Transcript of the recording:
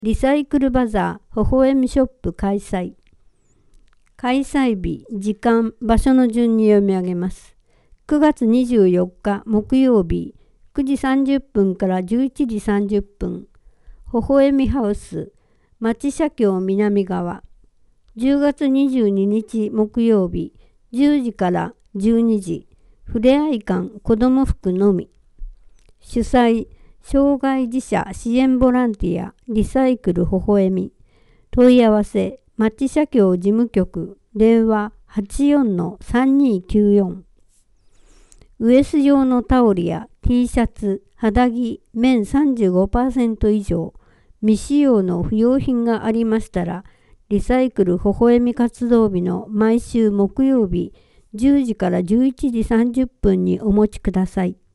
リサイクルバザー微笑みショップ開催。開催日、時間、場所の順に読み上げます。9月24日木曜日、9時30分から11時30分、微笑みハウス、町社協南側。10月22日木曜日、10時から12時、ふれあい館子ども服のみ。主催、障害児者支援ボランティアリサイクル微笑み。問い合わせ、町社協事務局、電話 84-3294。ウエス用のタオルや T シャツ、肌着、綿 35% 以上、未使用の不要品がありましたら、リサイクル微笑み活動日の毎週木曜日10時から11時30分にお持ちください。